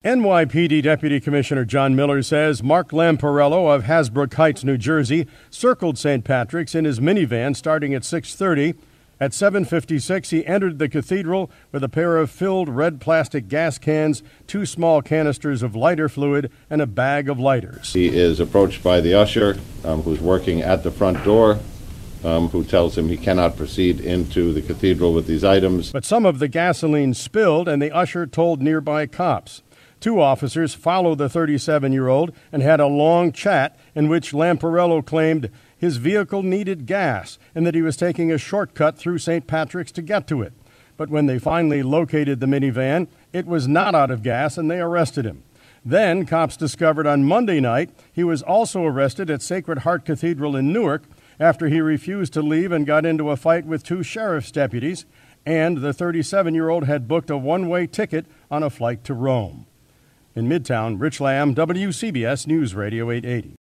NYPD Deputy Commissioner John Miller says Mark Lamparello of Hasbrook Heights, New Jersey, circled St. Patrick's in his minivan starting at 6:30. At 7:56, he entered the cathedral with a pair of filled red plastic gas cans, 2 small canisters of lighter fluid, and a bag of lighters. He is approached by the usher, who's working at the front door, who tells him he cannot proceed into the cathedral with these items. But some of the gasoline spilled, and the usher told nearby cops. 2 officers followed the 37-year-old and had a long chat in which Lamparello claimed his vehicle needed gas and that he was taking a shortcut through St. Patrick's to get to it. But when they finally located the minivan, it was not out of gas and they arrested him. Then cops discovered on Monday night he was also arrested at Sacred Heart Cathedral in Newark after he refused to leave and got into a fight with 2 sheriff's deputies, and the 37-year-old had booked a one-way ticket on a flight to Rome. In Midtown, Rich Lamb, WCBS News Radio 880.